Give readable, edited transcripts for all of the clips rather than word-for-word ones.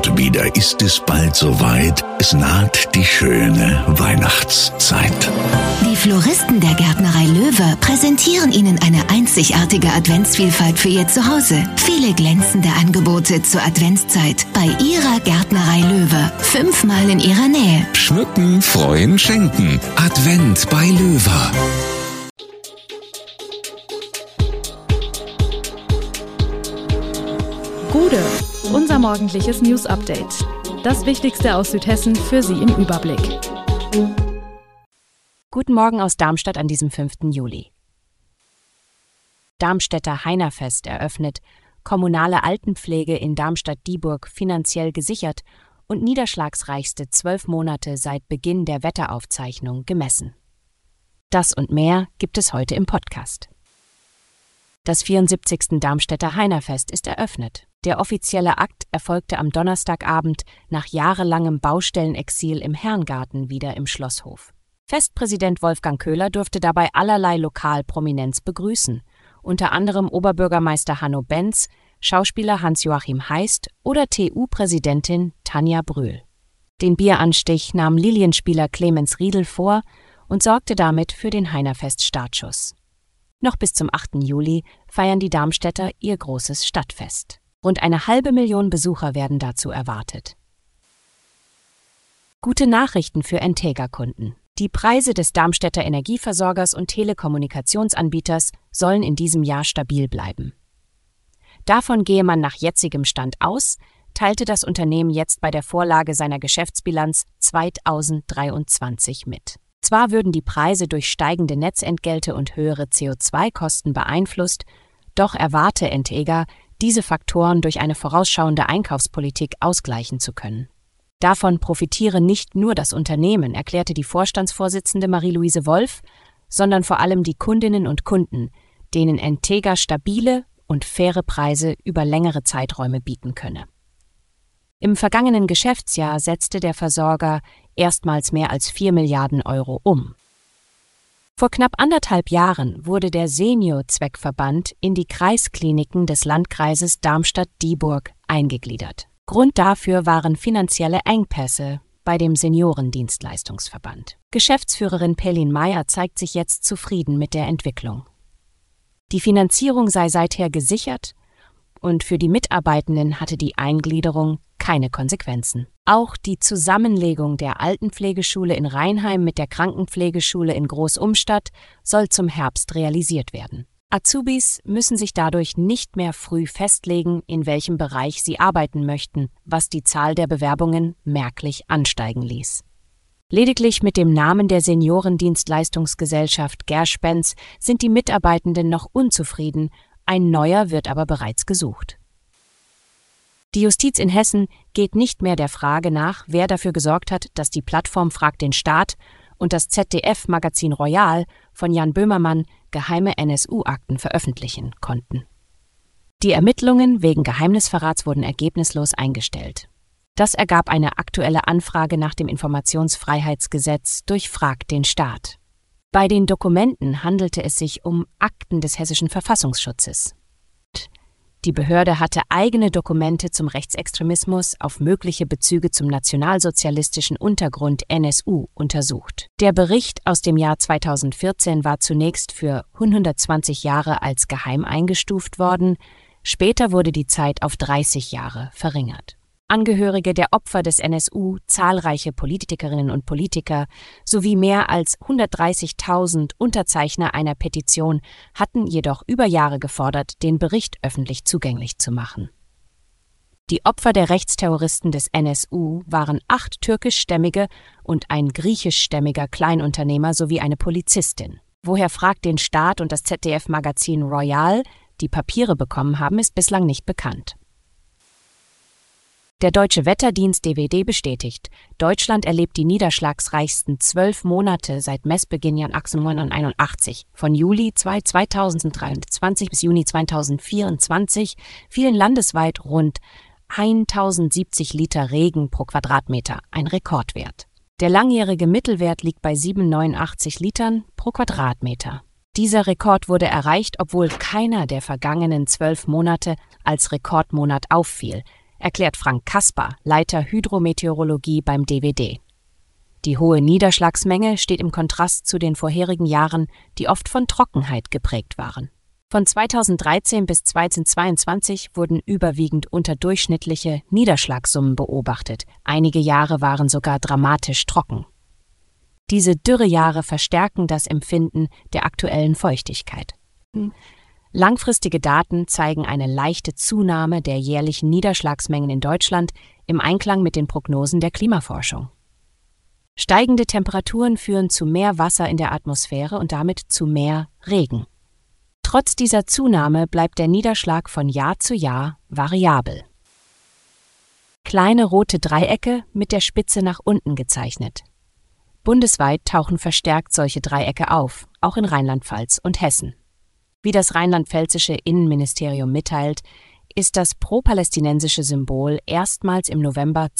Und wieder ist es bald soweit. Es naht die schöne Weihnachtszeit. Die Floristen der Gärtnerei Löwe präsentieren Ihnen eine einzigartige Adventsvielfalt für Ihr Zuhause. Viele glänzende Angebote zur Adventszeit bei Ihrer Gärtnerei Löwe. 5-mal in Ihrer Nähe. Schmücken, freuen, schenken. Advent bei Löwe. Gude, unser morgendliches News-Update. Das Wichtigste aus Südhessen für Sie im Überblick. Guten Morgen aus Darmstadt an diesem 5. Juli. Darmstädter Heinerfest eröffnet, kommunale Altenpflege in Darmstadt-Dieburg finanziell gesichert und niederschlagsreichste 12 Monate seit Beginn der Wetteraufzeichnung gemessen. Das und mehr gibt es heute im Podcast. Das 74. Darmstädter Heinerfest ist eröffnet. Der offizielle Akt erfolgte am Donnerstagabend nach jahrelangem Baustellenexil im Herrengarten wieder im Schlosshof. Festpräsident Wolfgang Köhler durfte dabei allerlei Lokalprominenz begrüßen, unter anderem Oberbürgermeister Hanno Benz, Schauspieler Hans-Joachim Heist oder TU-Präsidentin Tanja Brühl. Den Bieranstich nahm Lilienspieler Clemens Riedel vor und sorgte damit für den Heinerfest-Startschuss. Noch bis zum 8. Juli feiern die Darmstädter ihr großes Stadtfest. Rund 500.000 Besucher werden dazu erwartet. Gute Nachrichten für Entega-Kunden. Die Preise des Darmstädter Energieversorgers und Telekommunikationsanbieters sollen in diesem Jahr stabil bleiben. Davon gehe man nach jetzigem Stand aus, teilte das Unternehmen jetzt bei der Vorlage seiner Geschäftsbilanz 2023 mit. Zwar würden die Preise durch steigende Netzentgelte und höhere CO2-Kosten beeinflusst, doch erwarte Entega, diese Faktoren durch eine vorausschauende Einkaufspolitik ausgleichen zu können. Davon profitiere nicht nur das Unternehmen, erklärte die Vorstandsvorsitzende Marie-Louise Wolf, sondern vor allem die Kundinnen und Kunden, denen Entega stabile und faire Preise über längere Zeiträume bieten könne. Im vergangenen Geschäftsjahr setzte der Versorger erstmals mehr als 4 Milliarden Euro um. Vor knapp 1,5 Jahren wurde der Senior-Zweckverband in die Kreiskliniken des Landkreises Darmstadt-Dieburg eingegliedert. Grund dafür waren finanzielle Engpässe bei dem Seniorendienstleistungsverband. Geschäftsführerin Pelin Meyer zeigt sich jetzt zufrieden mit der Entwicklung. Die Finanzierung sei seither gesichert und für die Mitarbeitenden hatte die Eingliederung keine Konsequenzen. Auch die Zusammenlegung der Altenpflegeschule in Rheinheim mit der Krankenpflegeschule in Großumstadt soll zum Herbst realisiert werden. Azubis müssen sich dadurch nicht mehr früh festlegen, in welchem Bereich sie arbeiten möchten, was die Zahl der Bewerbungen merklich ansteigen ließ. Lediglich mit dem Namen der Seniorendienstleistungsgesellschaft Gerspens sind die Mitarbeitenden noch unzufrieden, ein neuer wird aber bereits gesucht. Die Justiz in Hessen geht nicht mehr der Frage nach, wer dafür gesorgt hat, dass die Plattform Frag den Staat und das ZDF-Magazin Royal von Jan Böhmermann geheime NSU-Akten veröffentlichen konnten. Die Ermittlungen wegen Geheimnisverrats wurden ergebnislos eingestellt. Das ergab eine aktuelle Anfrage nach dem Informationsfreiheitsgesetz durch Frag den Staat. Bei den Dokumenten handelte es sich um Akten des hessischen Verfassungsschutzes. Die Behörde hatte eigene Dokumente zum Rechtsextremismus auf mögliche Bezüge zum nationalsozialistischen Untergrund NSU untersucht. Der Bericht aus dem Jahr 2014 war zunächst für 120 Jahre als geheim eingestuft worden, später wurde die Zeit auf 30 Jahre verringert. Angehörige der Opfer des NSU, zahlreiche Politikerinnen und Politiker sowie mehr als 130.000 Unterzeichner einer Petition hatten jedoch über Jahre gefordert, den Bericht öffentlich zugänglich zu machen. Die Opfer der Rechtsterroristen des NSU waren 8 türkischstämmige und ein griechischstämmiger Kleinunternehmer sowie eine Polizistin. Woher Frag den Staat und das ZDF-Magazin Royal die Papiere bekommen haben, ist bislang nicht bekannt. Der Deutsche Wetterdienst DWD bestätigt, Deutschland erlebt die niederschlagsreichsten 12 Monate seit Messbeginn Jan 1881. Von Juli 2023 bis Juni 2024 fielen landesweit rund 1070 Liter Regen pro Quadratmeter, ein Rekordwert. Der langjährige Mittelwert liegt bei 789 Litern pro Quadratmeter. Dieser Rekord wurde erreicht, obwohl keiner der vergangenen 12 Monate als Rekordmonat auffiel, erklärt Frank Kasper, Leiter Hydrometeorologie beim DWD. Die hohe Niederschlagsmenge steht im Kontrast zu den vorherigen Jahren, die oft von Trockenheit geprägt waren. Von 2013 bis 2022 wurden überwiegend unterdurchschnittliche Niederschlagssummen beobachtet. Einige Jahre waren sogar dramatisch trocken. Diese Dürrejahre verstärken das Empfinden der aktuellen Feuchtigkeit. Langfristige Daten zeigen eine leichte Zunahme der jährlichen Niederschlagsmengen in Deutschland im Einklang mit den Prognosen der Klimaforschung. Steigende Temperaturen führen zu mehr Wasser in der Atmosphäre und damit zu mehr Regen. Trotz dieser Zunahme bleibt der Niederschlag von Jahr zu Jahr variabel. Kleine rote Dreiecke mit der Spitze nach unten gezeichnet. Bundesweit tauchen verstärkt solche Dreiecke auf, auch in Rheinland-Pfalz und Hessen. Wie das rheinland-pfälzische Innenministerium mitteilt, ist das pro-palästinensische Symbol erstmals im November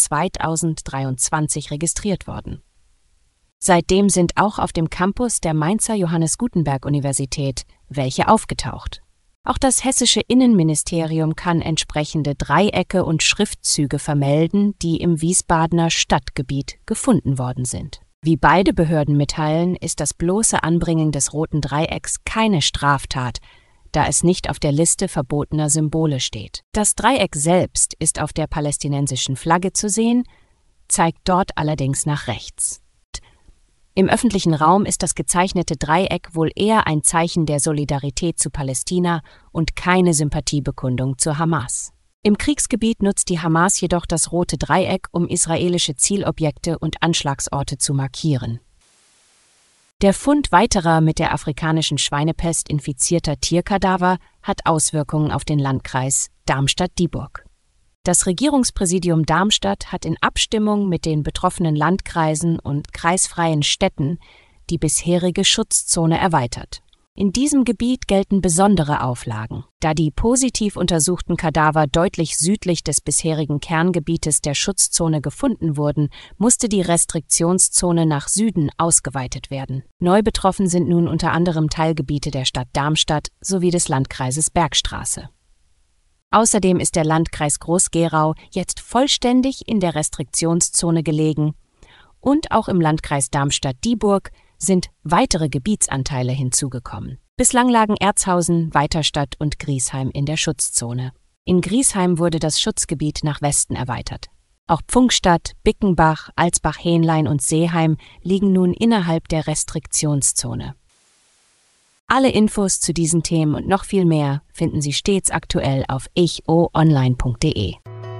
2023 registriert worden. Seitdem sind auch auf dem Campus der Mainzer Johannes-Gutenberg-Universität welche aufgetaucht. Auch das hessische Innenministerium kann entsprechende Dreiecke und Schriftzüge vermelden, die im Wiesbadener Stadtgebiet gefunden worden sind. Wie beide Behörden mitteilen, ist das bloße Anbringen des roten Dreiecks keine Straftat, da es nicht auf der Liste verbotener Symbole steht. Das Dreieck selbst ist auf der palästinensischen Flagge zu sehen, zeigt dort allerdings nach rechts. Im öffentlichen Raum ist das gezeichnete Dreieck wohl eher ein Zeichen der Solidarität zu Palästina und keine Sympathiebekundung zur Hamas. Im Kriegsgebiet nutzt die Hamas jedoch das rote Dreieck, um israelische Zielobjekte und Anschlagsorte zu markieren. Der Fund weiterer mit der afrikanischen Schweinepest infizierter Tierkadaver hat Auswirkungen auf den Landkreis Darmstadt-Dieburg. Das Regierungspräsidium Darmstadt hat in Abstimmung mit den betroffenen Landkreisen und kreisfreien Städten die bisherige Schutzzone erweitert. In diesem Gebiet gelten besondere Auflagen. Da die positiv untersuchten Kadaver deutlich südlich des bisherigen Kerngebietes der Schutzzone gefunden wurden, musste die Restriktionszone nach Süden ausgeweitet werden. Neu betroffen sind nun unter anderem Teilgebiete der Stadt Darmstadt sowie des Landkreises Bergstraße. Außerdem ist der Landkreis Groß-Gerau jetzt vollständig in der Restriktionszone gelegen und auch im Landkreis Darmstadt-Dieburg sind weitere Gebietsanteile hinzugekommen. Bislang lagen Erzhausen, Weiterstadt und Griesheim in der Schutzzone. In Griesheim wurde das Schutzgebiet nach Westen erweitert. Auch Pfungstadt, Bickenbach, Alsbach-Hähnlein und Seeheim liegen nun innerhalb der Restriktionszone. Alle Infos zu diesen Themen und noch viel mehr finden Sie stets aktuell auf echoonline.de.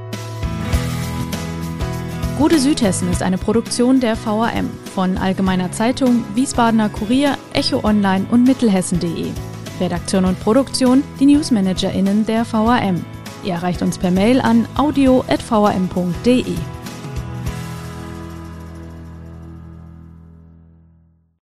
Gute Südhessen ist eine Produktion der VRM von Allgemeiner Zeitung, Wiesbadener Kurier, Echo Online und Mittelhessen.de. Redaktion und Produktion die NewsmanagerInnen der VRM. Ihr erreicht uns per Mail an audio@vrm.de.